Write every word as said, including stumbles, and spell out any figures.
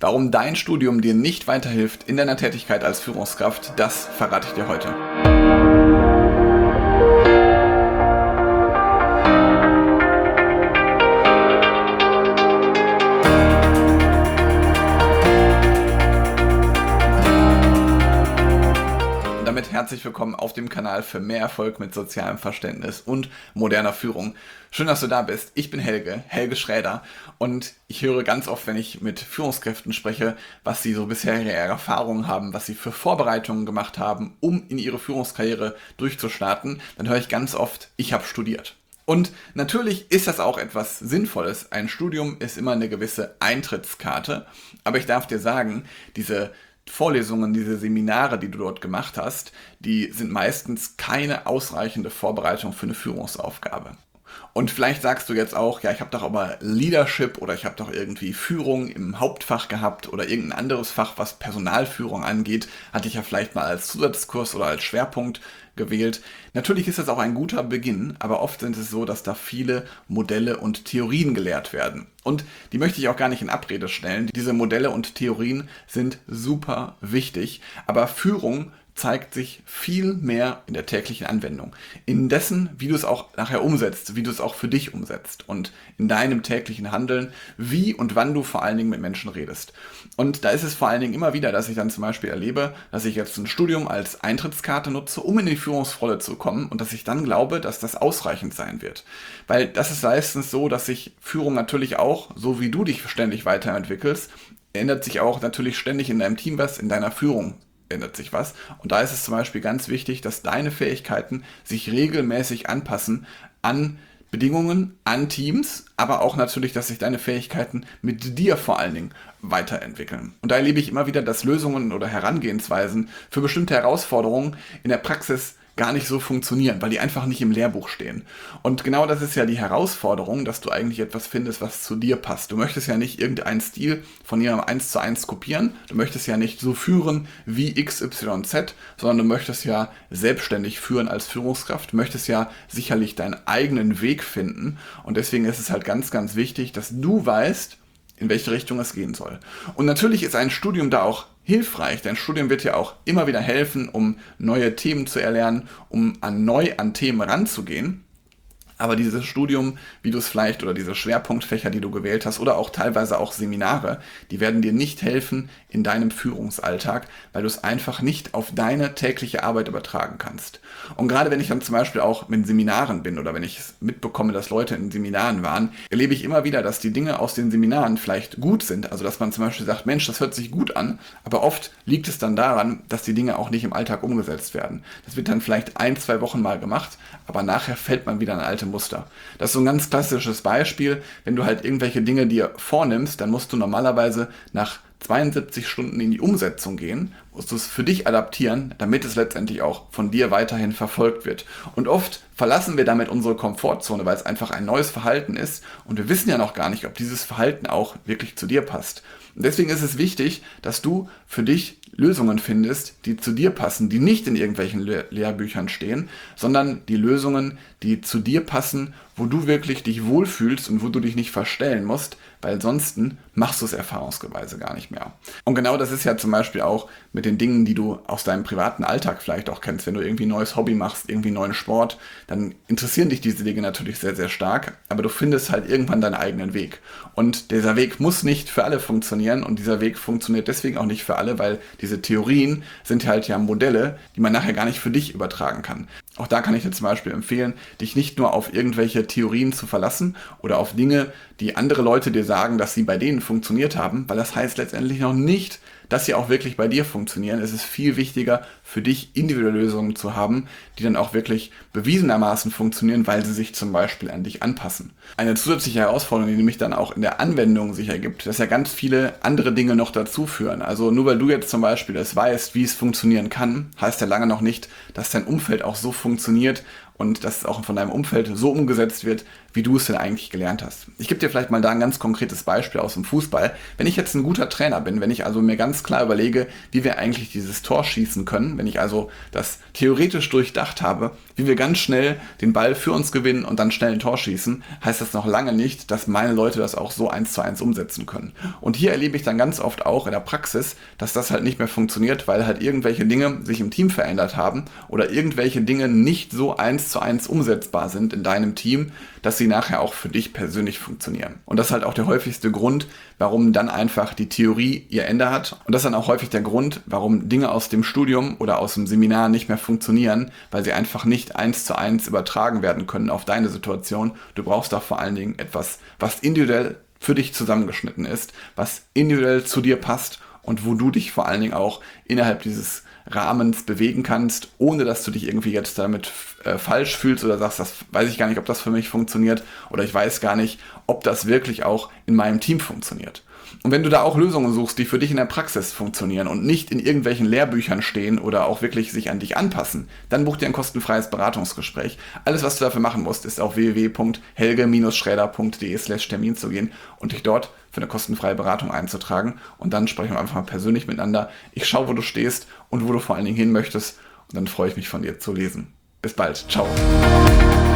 Warum dein Studium dir nicht weiterhilft in deiner Tätigkeit als Führungskraft, das verrate ich dir heute. Herzlich willkommen auf dem Kanal für mehr Erfolg mit sozialem Verständnis und moderner Führung. Schön, dass du da bist. Ich bin Helge, Helge Schräder, und ich höre ganz oft, wenn ich mit Führungskräften spreche, was sie so bisher ihre Erfahrungen haben, was sie für Vorbereitungen gemacht haben, um in ihre Führungskarriere durchzustarten, dann höre ich ganz oft, ich habe studiert. Und natürlich ist das auch etwas Sinnvolles. Ein Studium ist immer eine gewisse Eintrittskarte, aber ich darf dir sagen, diese Vorlesungen, diese Seminare, die du dort gemacht hast, die sind meistens keine ausreichende Vorbereitung für eine Führungsaufgabe. Und vielleicht sagst du jetzt auch, ja, ich habe doch aber Leadership oder ich habe doch irgendwie Führung im Hauptfach gehabt oder irgendein anderes Fach, was Personalführung angeht, hatte ich ja vielleicht mal als Zusatzkurs oder als Schwerpunkt gewählt. Natürlich ist das auch ein guter Beginn, aber oft sind es so, dass da viele Modelle und Theorien gelehrt werden. Und die möchte ich auch gar nicht in Abrede stellen. Diese Modelle und Theorien sind super wichtig, aber Führung zeigt sich viel mehr in der täglichen Anwendung. In dessen, wie du es auch nachher umsetzt, wie du es auch für dich umsetzt und in deinem täglichen Handeln, wie und wann du vor allen Dingen mit Menschen redest. Und da ist es vor allen Dingen immer wieder, dass ich dann zum Beispiel erlebe, dass ich jetzt ein Studium als Eintrittskarte nutze, um in die Führungsrolle zu kommen, und dass ich dann glaube, dass das ausreichend sein wird. Weil das ist meistens so, dass sich Führung natürlich auch, so wie du dich ständig weiterentwickelst, ändert sich auch natürlich ständig in deinem Team was, in deiner Führung ändert sich was. Und da ist es zum Beispiel ganz wichtig, dass deine Fähigkeiten sich regelmäßig anpassen an Bedingungen, an Teams, aber auch natürlich, dass sich deine Fähigkeiten mit dir vor allen Dingen weiterentwickeln. Und da erlebe ich immer wieder, dass Lösungen oder Herangehensweisen für bestimmte Herausforderungen in der Praxis gar nicht so funktionieren, weil die einfach nicht im Lehrbuch stehen. Und genau das ist ja die Herausforderung, dass du eigentlich etwas findest, was zu dir passt. Du möchtest ja nicht irgendeinen Stil von jemandem eins zu eins kopieren, du möchtest ja nicht so führen wie X Y Z, sondern du möchtest ja selbstständig führen als Führungskraft, du möchtest ja sicherlich deinen eigenen Weg finden, und deswegen ist es halt ganz, ganz wichtig, dass du weißt, in welche Richtung es gehen soll. Und natürlich ist ein Studium da auch hilfreich. Dein Studium wird dir auch immer wieder helfen, um neue Themen zu erlernen, um an neu an Themen ranzugehen. Aber dieses Studium, wie du es vielleicht, oder diese Schwerpunktfächer, die du gewählt hast, oder auch teilweise auch Seminare, die werden dir nicht helfen in deinem Führungsalltag, weil du es einfach nicht auf deine tägliche Arbeit übertragen kannst. Und gerade wenn ich dann zum Beispiel auch mit Seminaren bin oder wenn ich mitbekomme, dass Leute in Seminaren waren, erlebe ich immer wieder, dass die Dinge aus den Seminaren vielleicht gut sind. Also dass man zum Beispiel sagt, Mensch, das hört sich gut an, aber oft liegt es dann daran, dass die Dinge auch nicht im Alltag umgesetzt werden. Das wird dann vielleicht ein, zwei Wochen mal gemacht, aber nachher fällt man wieder in alte Muster. Das ist so ein ganz klassisches Beispiel. Wenn du halt irgendwelche Dinge dir vornimmst, dann musst du normalerweise nach zweiundsiebzig Stunden in die Umsetzung gehen, musst du es für dich adaptieren, damit es letztendlich auch von dir weiterhin verfolgt wird. Und oft verlassen wir damit unsere Komfortzone, weil es einfach ein neues Verhalten ist, und wir wissen ja noch gar nicht, ob dieses Verhalten auch wirklich zu dir passt. Und deswegen ist es wichtig, dass du für dich Lösungen findest, die zu dir passen, die nicht in irgendwelchen Le- Lehrbüchern stehen, sondern die Lösungen, die zu dir passen, wo du wirklich dich wohlfühlst und wo du dich nicht verstellen musst, weil sonst machst du es erfahrungsgeweise gar nicht mehr. Und genau das ist ja zum Beispiel auch mit den Dingen, die du aus deinem privaten Alltag vielleicht auch kennst. Wenn du irgendwie ein neues Hobby machst, irgendwie einen neuen Sport, dann interessieren dich diese Dinge natürlich sehr, sehr stark, aber du findest halt irgendwann deinen eigenen Weg. Und dieser Weg muss nicht für alle funktionieren, und dieser Weg funktioniert deswegen auch nicht für alle, weil diese Theorien sind halt ja Modelle, die man nachher gar nicht für dich übertragen kann. Auch da kann ich dir zum Beispiel empfehlen, dich nicht nur auf irgendwelche Theorien zu verlassen oder auf Dinge, die andere Leute dir sagen, dass sie bei denen funktioniert haben, weil das heißt letztendlich noch nicht, dass sie auch wirklich bei dir funktionieren. Es ist viel wichtiger, für dich individuelle Lösungen zu haben, die dann auch wirklich bewiesenermaßen funktionieren, weil sie sich zum Beispiel an dich anpassen. Eine zusätzliche Herausforderung, die nämlich dann auch in der Anwendung sich ergibt, dass ja ganz viele andere Dinge noch dazu führen. Also nur weil du jetzt zum Beispiel es weißt, wie es funktionieren kann, heißt ja lange noch nicht, dass dein Umfeld auch so funktioniert und dass es auch von deinem Umfeld so umgesetzt wird, wie du es denn eigentlich gelernt hast. Ich gebe dir vielleicht mal da ein ganz konkretes Beispiel aus dem Fußball. Wenn ich jetzt ein guter Trainer bin, wenn ich also mir ganz klar überlege, wie wir eigentlich dieses Tor schießen können, wenn ich also das theoretisch durchdacht habe, wie wir ganz schnell den Ball für uns gewinnen und dann schnell ein Tor schießen, heißt das noch lange nicht, dass meine Leute das auch so eins zu eins umsetzen können. Und hier erlebe ich dann ganz oft auch in der Praxis, dass das halt nicht mehr funktioniert, weil halt irgendwelche Dinge sich im Team verändert haben oder irgendwelche Dinge nicht so eins zu eins umsetzbar sind in deinem Team, dass sie nachher auch für dich persönlich funktionieren. Und das ist halt auch der häufigste Grund, warum dann einfach die Theorie ihr Ende hat. Und das ist dann auch häufig der Grund, warum Dinge aus dem Studium oder aus dem Seminar nicht mehr funktionieren, weil sie einfach nicht eins zu eins übertragen werden können auf deine Situation. Du brauchst da vor allen Dingen etwas, was individuell für dich zusammengeschnitten ist, was individuell zu dir passt und wo du dich vor allen Dingen auch innerhalb dieses Rahmens bewegen kannst, ohne dass du dich irgendwie jetzt damit äh, falsch fühlst oder sagst, das weiß ich gar nicht, ob das für mich funktioniert oder ich weiß gar nicht, ob das wirklich auch in meinem Team funktioniert. Und wenn du da auch Lösungen suchst, die für dich in der Praxis funktionieren und nicht in irgendwelchen Lehrbüchern stehen oder auch wirklich sich an dich anpassen, dann buch dir ein kostenfreies Beratungsgespräch. Alles, was du dafür machen musst, ist auf w w w punkt helge schräder punkt de slash Termin zu gehen und dich dort für eine kostenfreie Beratung einzutragen. Und dann sprechen wir einfach mal persönlich miteinander. Ich schaue, wo du stehst und wo du vor allen Dingen hin möchtest. Und dann freue ich mich, von dir zu lesen. Bis bald. Ciao.